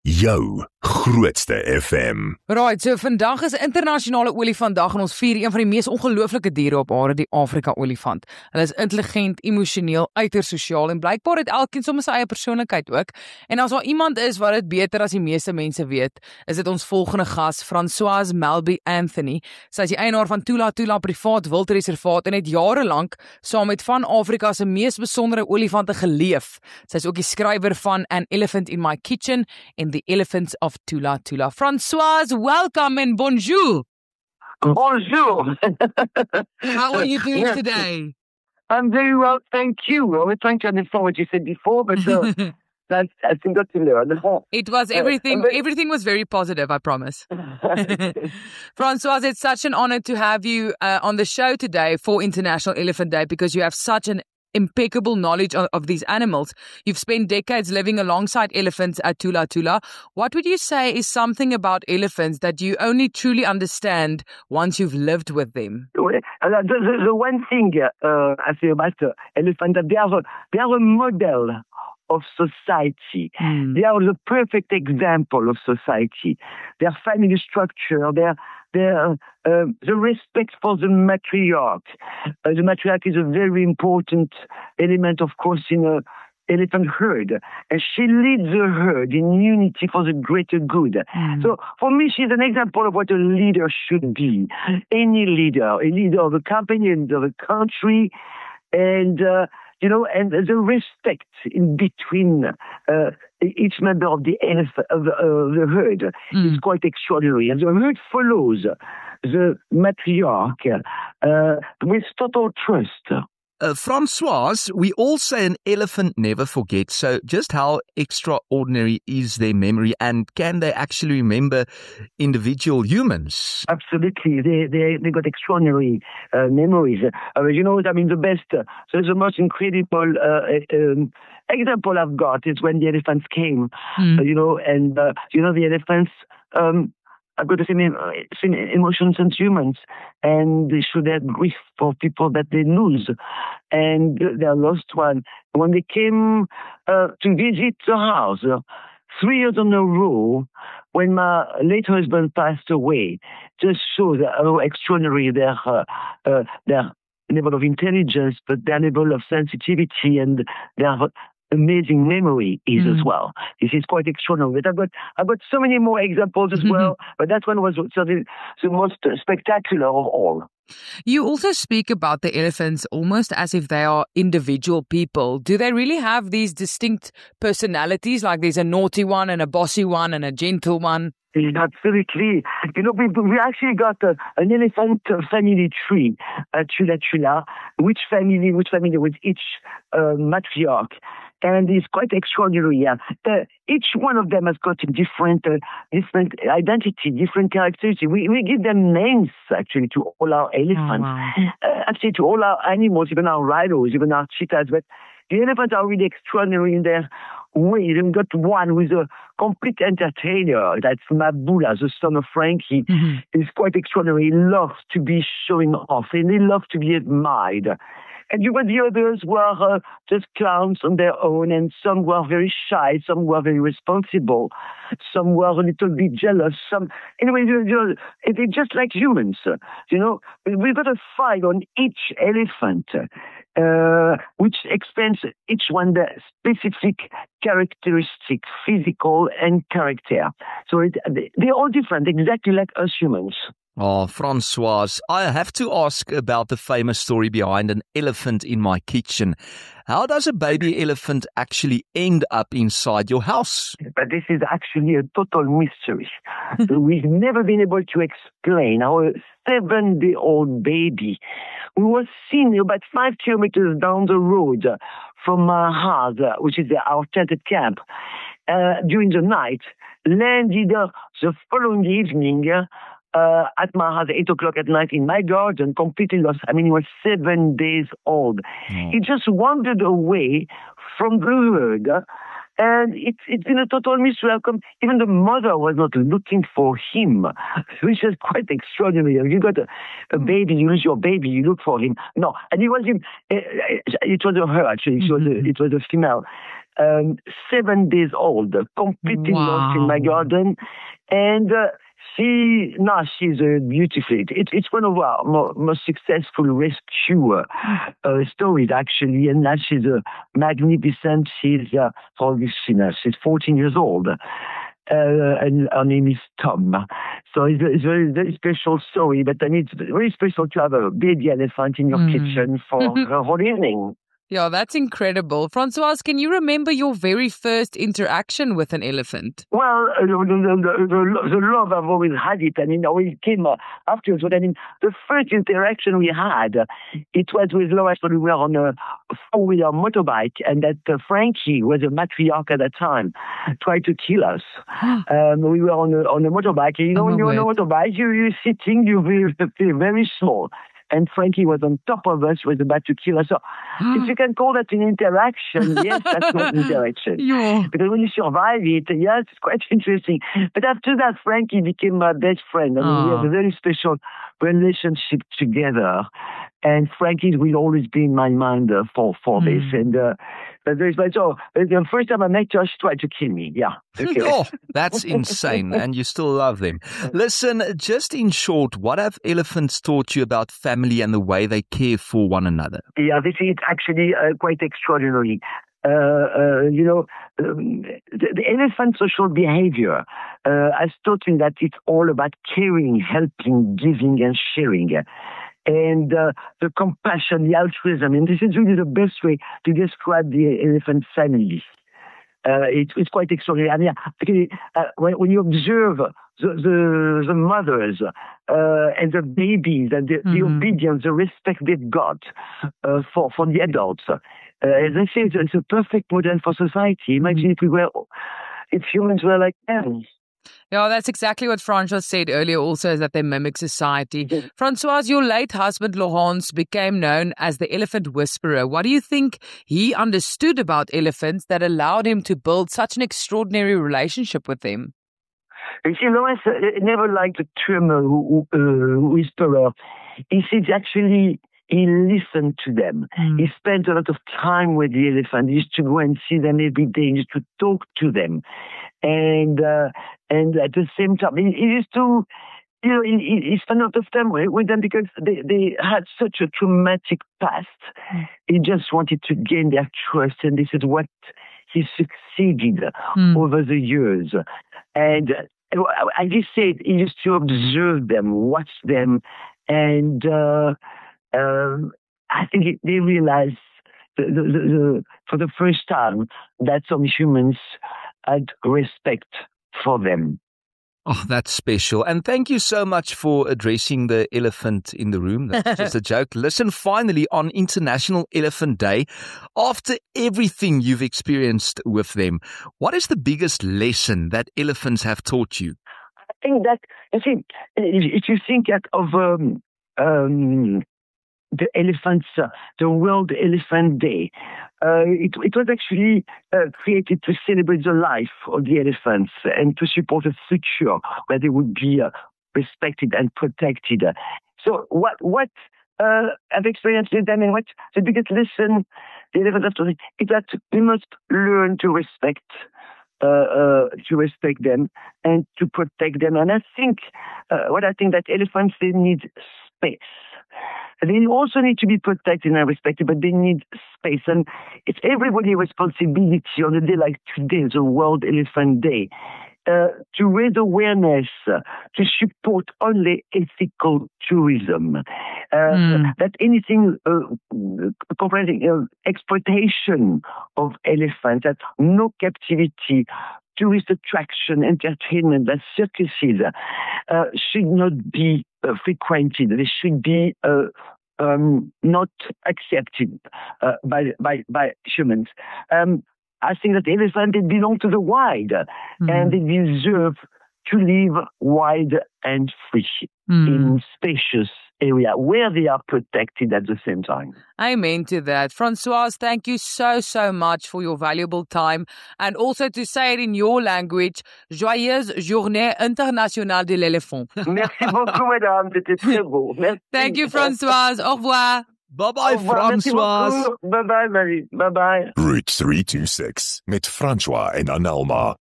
jou grootste FM. Right, so vandag is internasionale olifantdag en ons vier een van die mees ongelooflike diere op aarde, die Afrika olifant. Hulle is intelligent, emosioneel, uiters sosiaal en blykbaar het elkeen sommer sy eie persoonlikheid ook. En as daar iemand is wat dit beter as die meeste mense weet, is dit ons volgende gas, Françoise Melby Anthony. Sy is die eienaar van Tula Tula Privaat Wildreservaat en het jare lank saam met van Afrika se mees besondere olifante geleef. Sy is ook die skrywer van An Elephant in My Kitchen en The Elephants of Tula Tula. Françoise, welcome and bonjour. Bonjour. How are you doing today? I'm very well, thank you. I was trying to understand what you said before, but that's I think got to learn. It was everything was very positive, I promise. Françoise, it's such an honor to have you on the show today for International Elephant Day because you have such an impeccable knowledge of these animals. You've spent decades living alongside elephants at Tula Tula. What would you say is something about elephants that you only truly understand once you've lived with them? The one thing I say about elephants, they are a model of society. They are the perfect example of society. Their family structure, the respect for the matriarch. The matriarch is a very important element, of course, in an elephant herd. And she leads the herd in unity for the greater good. So for me, she's an example of what a leader should be. Any leader, a leader of a company, a leader of a country, and and the respect in between each member of the herd is quite extraordinary. And the herd follows the matriarch with total trust. Françoise, we all say an elephant never forgets. So just how extraordinary is their memory, and can they actually remember individual humans? Absolutely. They got extraordinary memories. The best, so the most incredible example I've got is when the elephants came, the elephants I've got the same emotions as humans, and they show their grief for people that they lose, and their lost one. When they came to visit the house 3 years in a row, when my late husband passed away, just shows how extraordinary their level of intelligence, but their level of sensitivity and their amazing memory is as well. This is quite extraordinary. But I've got so many more examples as well, but that one was the most spectacular of all. You also speak about the elephants almost as if they are individual people. Do they really have these distinct personalities, like there's a naughty one and a bossy one and a gentle one? Absolutely. We actually got an elephant family tree at Tula Tula, which family with each matriarch. And it's quite extraordinary. Each one of them has got a different identity, different characteristics. We give them names, actually, to all our elephants. Actually, to all our animals, even our rhinos, even our cheetahs. But the elephants are really extraordinary in their way. They've got one who's a complete entertainer. That's Mabula, the son of Frankie. He's quite extraordinary. He loves to be showing off, and he loves to be admired. And you got the others who are just clowns on their own, and some were very shy, some were very responsible, some were a little bit jealous. Anyway, they're just like humans. We've got a file on each elephant, which explains each one the specific characteristic, physical and character. So they're all different, exactly like us humans. Oh, Françoise, I have to ask about the famous story behind An Elephant in My Kitchen. How does a baby elephant actually end up inside your house? But this is actually a total mystery. We've never been able to explain how a 7-day-old baby who was seen about 5 kilometers down the road from our house, which is our tented camp, during the night, landed the following evening at my house at 8 o'clock at night in my garden, completely lost. I mean, he was 7 days old. He just wandered away from the herd, and it's been a total mystery. Even the mother was not looking for him, which is quite extraordinary. You got a baby, you lose your baby, you look for him. No, and it was him. It was her, actually. It was a female. 7 days old, completely lost in my garden. And she's beautiful. It's one of our most successful rescue stories, actually. And now she's magnificent. She's 14 years old. And her name is Tom. So it's a very, very special story, but I mean, it's very special to have a baby elephant in your kitchen for a whole evening. Yeah, that's incredible. Francoise, can you remember your very first interaction with an elephant? Well, the love, I've always had it. I mean, it came afterwards. But I mean, the first interaction we had, it was with Laura. We were on a four-wheeler motorbike, and that Frankie was a matriarch at that time, tried to kill us. We were on a motorbike. You know, when you're on a motorbike, you're sitting, you feel very small. And Frankie was on top of us, was about to kill us. So if you can call that an interaction, yes, that's not an interaction. Yeah. Because when you survive it, yes, it's quite interesting. But after that, Frankie became my best friend. I mean, we have a very special relationship together. And Frankie will always be in my mind for this. And so the first time I met her, she tried to kill me. Yeah. Okay. Oh, that's insane. And you still love them. Listen, just in short, what have elephants taught you about family and the way they care for one another? Yeah, this is actually quite extraordinary. The elephant social behavior has taught me that it's all about caring, helping, giving, and sharing. And the compassion, the altruism. And this is really the best way to describe the elephant family. It's quite extraordinary. I mean, when you observe the mothers and the babies and the obedience, the respect they've got for the adults, as I say, it's a perfect model for society. Imagine if humans were like them. Yeah, that's exactly what Francois said earlier also, is that they mimic society. Yes. Francois, your late husband, Laurence, became known as the elephant whisperer. What do you think he understood about elephants that allowed him to build such an extraordinary relationship with them? You see, Laurence never liked the term whisperer. He said actually he listened to them. He spent a lot of time with the elephant. He used to go and see them every day. He used to talk to them. And at the same time, he used to, he spent a lot of time with them because they had such a traumatic past. He just wanted to gain their trust, and this is what he succeeded over the years. And as he said, he used to observe them, watch them, and I think they realized for the first time that some humans had respect for them. Oh, that's special. And thank you so much for addressing the elephant in the room. That's just a joke. Listen, finally, on International Elephant Day, after everything you've experienced with them, what is the biggest lesson that elephants have taught you? I think that, you see, if you think of the elephants, the World Elephant Day. It was actually created to celebrate the life of the elephants and to support a future where they would be respected and protected. So what I've experienced with them and what the biggest lesson the elephants have taught is that we must learn to respect them and to protect them. And I think that elephants, they need space. They also need to be protected and respected, but they need space. And it's everybody's responsibility on a day like today, the World Elephant Day, to raise awareness, to support only ethical tourism. That anything comprehending exploitation of elephants, that no captivity, tourist attraction, entertainment, that circuses should not be frequented. They should be not accepted by humans. I think that elephants, they belong to the wild, and they deserve to live wild and free in spacious area where they are protected at the same time. Amen to that. Francoise, thank you so much for your valuable time, and also to say it in your language, Joyeuse Journée Internationale de l'Éléphant. Merci beaucoup, madame. C'était très beau. Merci. Thank you, Francoise. Au revoir. Bye-bye, François. Bye-bye, buddy. Bye-bye. Route 326 met François en Anelma